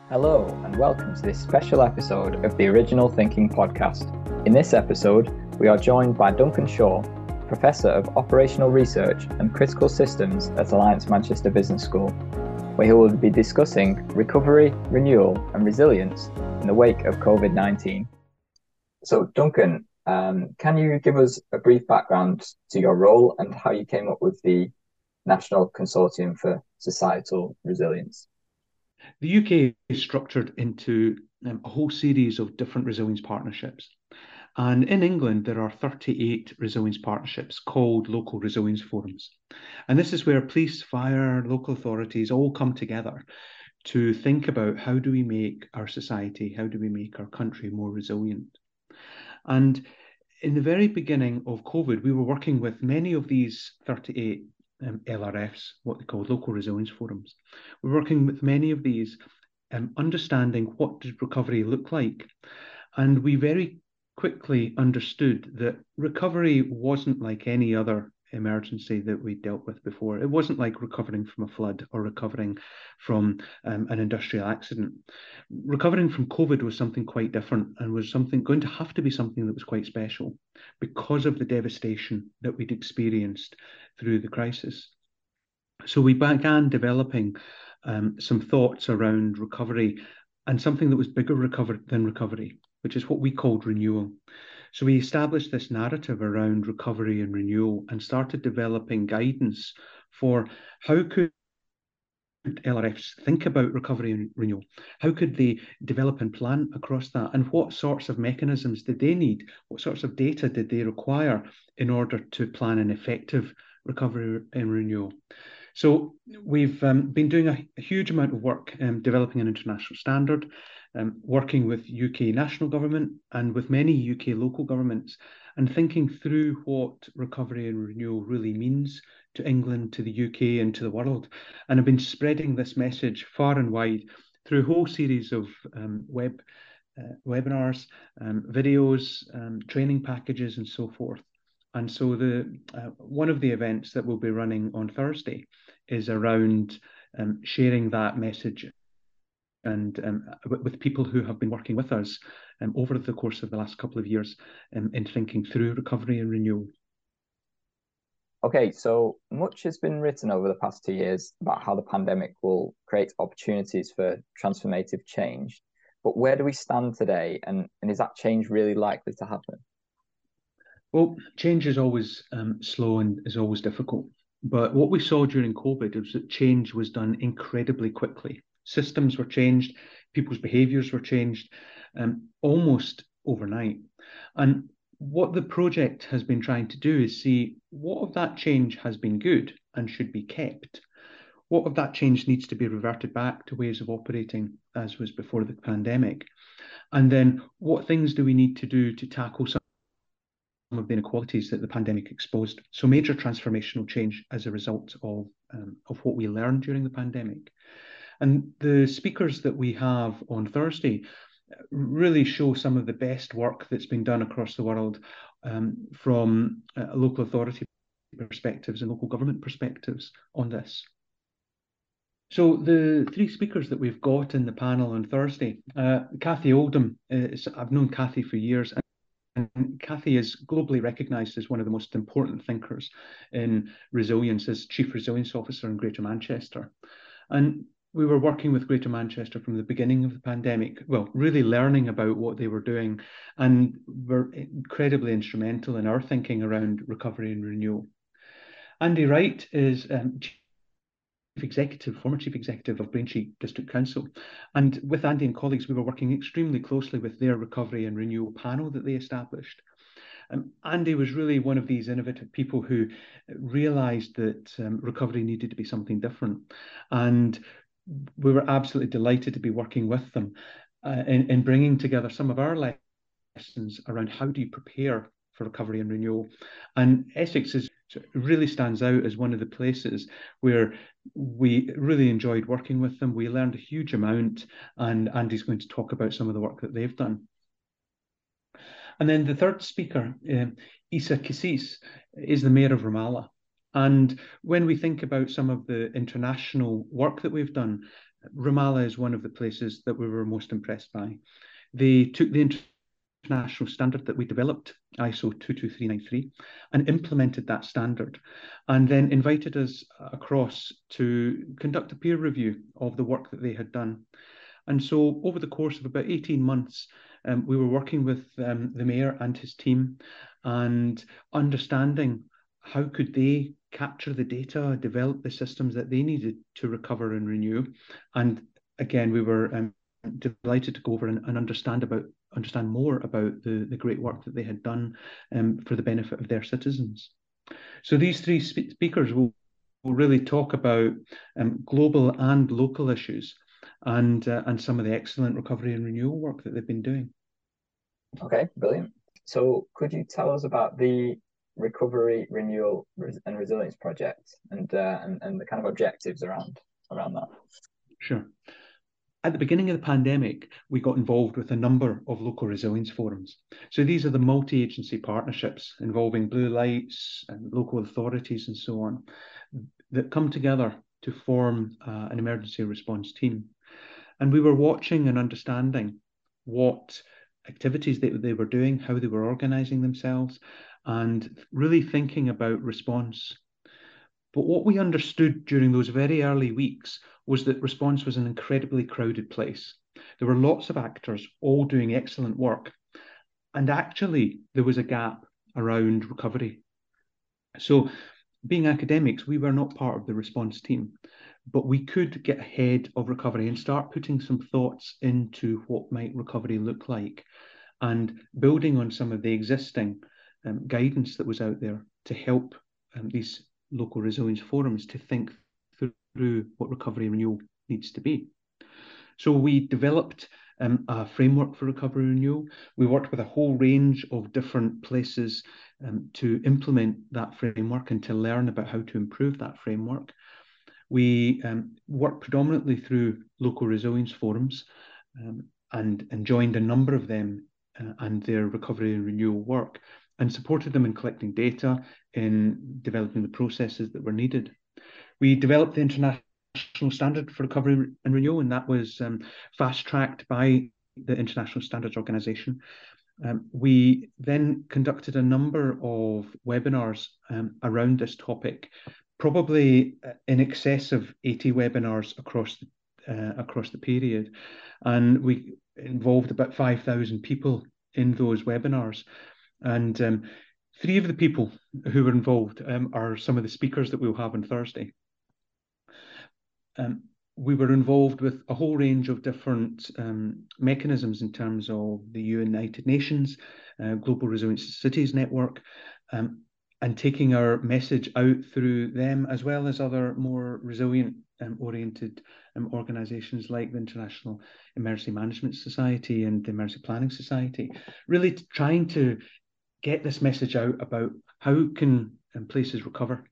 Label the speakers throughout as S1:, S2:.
S1: Hello, and welcome to this special episode of the Original Thinking podcast. In this episode, we are joined by Duncan Shaw, Professor of Operational Research and Critical Systems at Alliance Manchester Business School, where he will be discussing recovery, renewal, and resilience in the wake of COVID-19. So, Duncan, can you give us a brief background to your role and how you came up with the National Consortium for Societal Resilience?
S2: The UK is structured into a whole series of different resilience partnerships. And in England, there are 38 resilience partnerships called local resilience forums. And this is where police, fire, local authorities all come together to think about how do we make our society, how do we make our country more resilient. And in the very beginning of COVID, we were working with many of these 38 LRFs, what they call local resilience forums. We're working with many of these, understanding what does recovery look like. And we very quickly understood that recovery wasn't like any other emergency that we dealt with before. It wasn't like recovering from a flood or recovering from an industrial accident. Recovering from COVID was something quite different and was going to have to be something that was quite special because of the devastation that we'd experienced through the crisis. So we began developing some thoughts around recovery and something that was bigger than recovery, which is what we called renewal. So we established this narrative around recovery and renewal and started developing guidance for how could LRFs think about recovery and renewal? How could they develop and plan across that? And what sorts of mechanisms did they need? What sorts of data did they require in order to plan an effective recovery and renewal? So we've been doing a huge amount of work developing an international standard, working with UK national government and with many UK local governments, and thinking through what recovery and renewal really means to England, to the UK, and to the world. And I've been spreading this message far and wide through a whole series of webinars, videos, training packages, and so forth. And so one of the events that we'll be running on Thursday is around sharing that message and with people who have been working with us over the course of the last couple of years in thinking through recovery and renewal.
S1: Okay, so much has been written over the past 2 years about how the pandemic will create opportunities for transformative change. But where do we stand today, and is that change really likely to happen?
S2: Well, change is always slow and is always difficult. But what we saw during COVID was that change was done incredibly quickly. Systems were changed, people's behaviours were changed almost overnight. And what the project has been trying to do is see what of that change has been good and should be kept. What of that change needs to be reverted back to ways of operating as was before the pandemic? And then what things do we need to do to tackle some of the inequalities that the pandemic exposed? So major transformational change as a result of what we learned during the pandemic. And the speakers that we have on Thursday really show some of the best work that's been done across the world from local authority perspectives and local government perspectives on this. So the three speakers that we've got in the panel on Thursday, Cathy Oldham, I've known Cathy for years, and Cathy is globally recognised as one of the most important thinkers in resilience as Chief Resilience Officer in Greater Manchester. And we were working with Greater Manchester from the beginning of the pandemic, well, really learning about what they were doing, and were incredibly instrumental in our thinking around recovery and renewal. Andy Wright is former chief executive of Braintree District Council. And with Andy and colleagues, we were working extremely closely with their recovery and renewal panel that they established. Andy was really one of these innovative people who realised that recovery needed to be something different. And we were absolutely delighted to be working with them in bringing together some of our lessons around how do you prepare for recovery and renewal. And Essex really stands out as one of the places where we really enjoyed working with them. We learned a huge amount, and Andy's going to talk about some of the work that they've done. And then the third speaker, Issa Kassis, is the Mayor of Ramallah. And when we think about some of the international work that we've done, Ramallah is one of the places that we were most impressed by. They took the international standard that we developed, ISO 22393, and implemented that standard, and then invited us across to conduct a peer review of the work that they had done. And so over the course of about 18 months, we were working with the mayor and his team and understanding how could they capture the data, develop the systems that they needed to recover and renew. And again, we were delighted to go over and understand more about the great work that they had done for the benefit of their citizens. So these three speakers will really talk about global and local issues and some of the excellent recovery and renewal work that they've been doing.
S1: Okay, brilliant. So could you tell us about the Recovery, Renewal and Resilience project and the kind of objectives around that?
S2: Sure. At the beginning of the pandemic, we got involved with a number of local resilience forums. So these are the multi-agency partnerships involving blue lights and local authorities and so on that come together to form an emergency response team. And we were watching and understanding what activities they were doing, how they were organizing themselves, and really thinking about response. But what we understood during those very early weeks was that response was an incredibly crowded place. There were lots of actors all doing excellent work. And actually, there was a gap around recovery. So, being academics, we were not part of the response team, but we could get ahead of recovery and start putting some thoughts into what might recovery look like and building on some of the existing guidance that was out there to help these local resilience forums to think through what recovery and renewal needs to be. So we developed a framework for recovery and renewal. We worked with a whole range of different places to implement that framework and to learn about how to improve that framework. We worked predominantly through local resilience forums and joined a number of them and their recovery and renewal work, and supported them in collecting data, in developing the processes that were needed. We developed the international standard for recovery and renewal, and that was fast-tracked by the International Standards Organization. We then conducted a number of webinars around this topic, probably in excess of 80 webinars across the period, and we involved about 5,000 people in those webinars. And three of the people who were involved are some of the speakers that we'll have on Thursday. We were involved with a whole range of different mechanisms in terms of the United Nations, Global Resilient Cities Network, and taking our message out through them, as well as other more resilient oriented organisations like the International Emergency Management Society and the Emergency Planning Society, really trying to get this message out about how can places recover.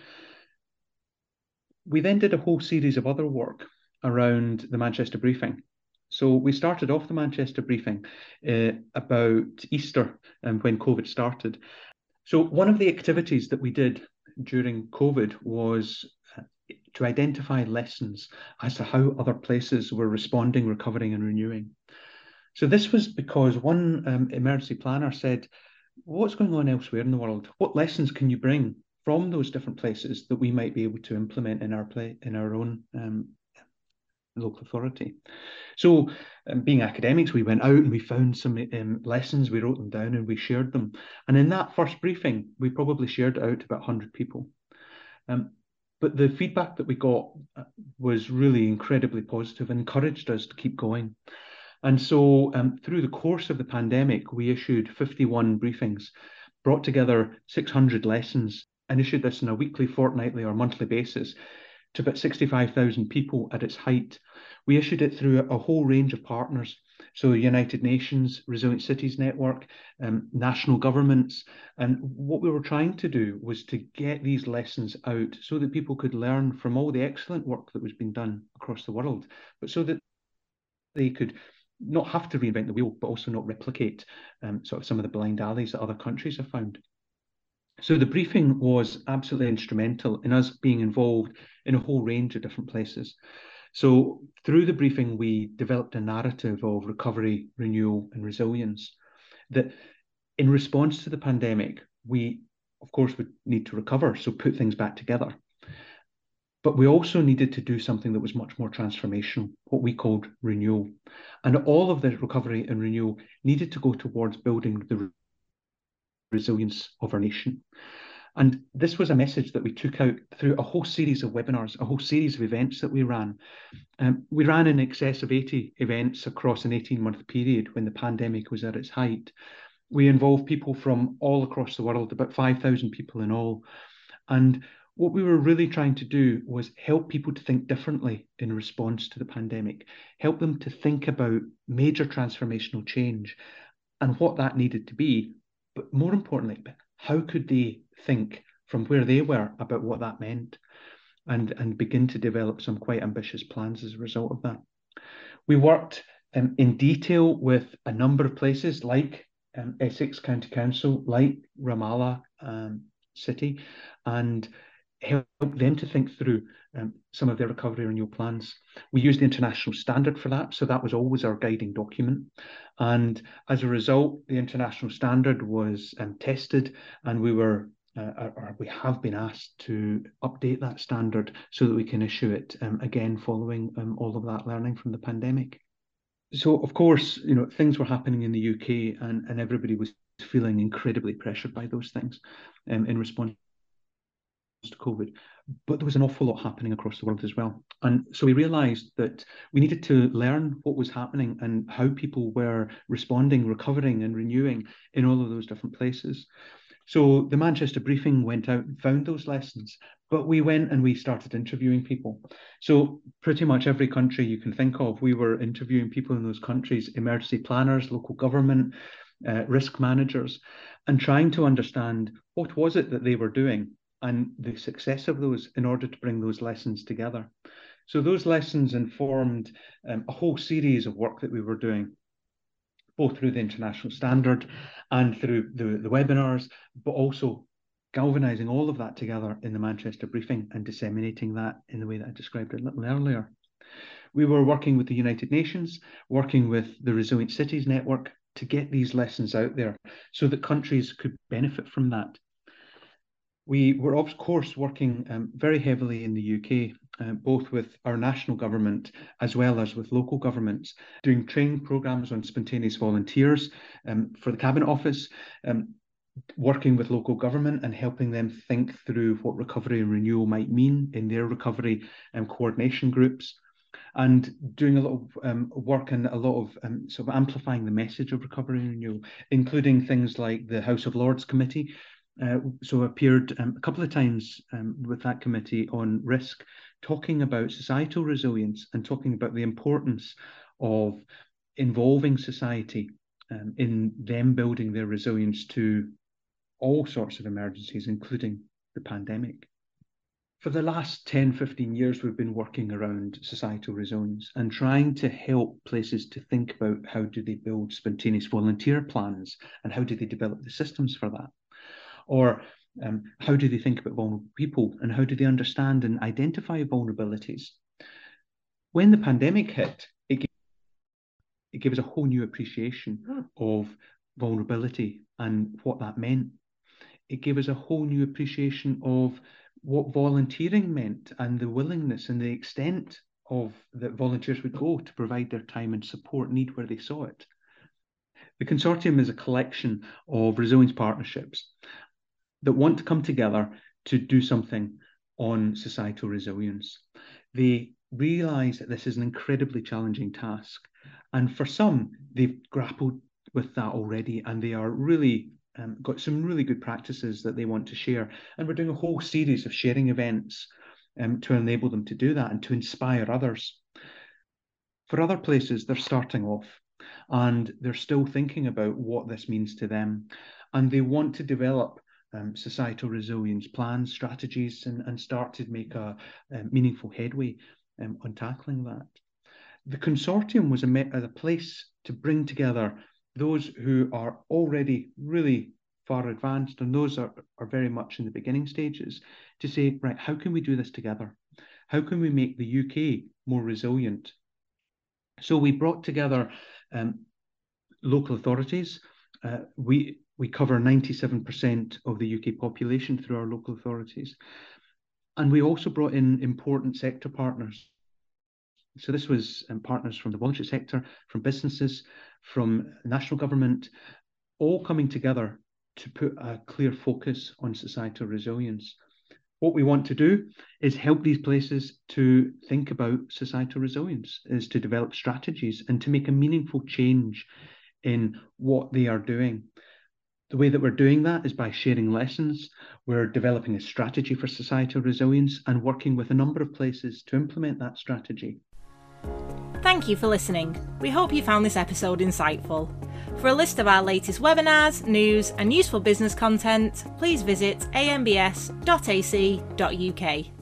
S2: We then did a whole series of other work around the Manchester Briefing. So we started off the Manchester Briefing about Easter when COVID started. So one of the activities that we did during COVID was to identify lessons as to how other places were responding, recovering and renewing. So this was because one emergency planner said, what's going on elsewhere in the world? What lessons can you bring from those different places that we might be able to implement in our own local authority? So being academics, we went out and we found some lessons, we wrote them down and we shared them. And in that first briefing, we probably shared it out to about 100 people. But the feedback that we got was really incredibly positive and encouraged us to keep going. And so through the course of the pandemic, we issued 51 briefings, brought together 600 lessons, and issued this on a weekly, fortnightly or monthly basis to about 65,000 people at its height. We issued it through a whole range of partners. So the United Nations, Resilient Cities Network, national governments. And what we were trying to do was to get these lessons out so that people could learn from all the excellent work that was being done across the world, but so that they could not have to reinvent the wheel, but also not replicate sort of some of the blind alleys that other countries have found. So the briefing was absolutely instrumental in us being involved in a whole range of different places. So through the briefing, we developed a narrative of recovery, renewal, and resilience that in response to the pandemic, we, of course, would need to recover, so put things back together. But we also needed to do something that was much more transformational, what we called renewal. And all of the recovery and renewal needed to go towards building the resilience of our nation. And this was a message that we took out through a whole series of webinars, a whole series of events that we ran. We ran in excess of 80 events across an 18-month period when the pandemic was at its height. We involved people from all across the world, about 5,000 people in all. And what we were really trying to do was help people to think differently in response to the pandemic, help them to think about major transformational change and what that needed to be. But more importantly, how could they think from where they were about what that meant and begin to develop some quite ambitious plans as a result of that. We worked in detail with a number of places like Essex County Council, like Ramallah City, and help them to think through some of their recovery and renewal plans. We used the international standard for that, so that was always our guiding document. And as a result, the international standard was tested, and we have been asked to update that standard so that we can issue it again following all of that learning from the pandemic. So, of course, things were happening in the UK, and everybody was feeling incredibly pressured by those things in response to COVID. But there was an awful lot happening across the world as well. And so we realised that we needed to learn what was happening and how people were responding, recovering and renewing in all of those different places. So the Manchester briefing went out and found those lessons, but we went and we started interviewing people. So pretty much every country you can think of, we were interviewing people in those countries, emergency planners, local government, risk managers, and trying to understand what was it that they were doing and the success of those in order to bring those lessons together. So those lessons informed a whole series of work that we were doing, both through the international standard and through the webinars, but also galvanizing all of that together in the Manchester briefing and disseminating that in the way that I described a little earlier. We were working with the United Nations, working with the Resilient Cities Network to get these lessons out there so that countries could benefit from that. We were, of course, working very heavily in the UK, both with our national government as well as with local governments, doing training programmes on spontaneous volunteers for the Cabinet Office, working with local government and helping them think through what recovery and renewal might mean in their recovery and coordination groups, and doing a lot of work and a lot of sort of amplifying the message of recovery and renewal, including things like the House of Lords Committee. So appeared a couple of times with that committee on risk, talking about societal resilience and talking about the importance of involving society in them building their resilience to all sorts of emergencies, including the pandemic. For the last 10, 15 years, we've been working around societal resilience and trying to help places to think about how do they build spontaneous volunteer plans and how do they develop the systems for that. Or how do they think about vulnerable people and how do they understand and identify vulnerabilities? When the pandemic hit, it gave us a whole new appreciation of vulnerability and what that meant. It gave us a whole new appreciation of what volunteering meant and the willingness and the extent of that volunteers would go to provide their time and support need where they saw it. The consortium is a collection of resilience partnerships that want to come together to do something on societal resilience. They realise that this is an incredibly challenging task. And for some, they've grappled with that already, and they are really got some really good practices that they want to share. And we're doing a whole series of sharing events to enable them to do that and to inspire others. For other places, they're starting off and they're still thinking about what this means to them. And they want to develop societal resilience plans, strategies, and start to make a meaningful headway on tackling that. The consortium was a place to bring together those who are already really far advanced and those are very much in the beginning stages to say, right, how can we do this together? how can we make the UK more resilient? So we brought together local authorities. We cover 97% of the UK population through our local authorities. And we also brought in important sector partners. So this was partners from the voluntary sector, from businesses, from national government, all coming together to put a clear focus on societal resilience. What we want to do is help these places to think about societal resilience, is to develop strategies and to make a meaningful change in what they are doing. The way that we're doing that is by sharing lessons. We're developing a strategy for societal resilience and working with a number of places to implement that strategy.
S3: Thank you for listening. We hope you found this episode insightful. For a list of our latest webinars, news and useful business content, please visit ambs.ac.uk.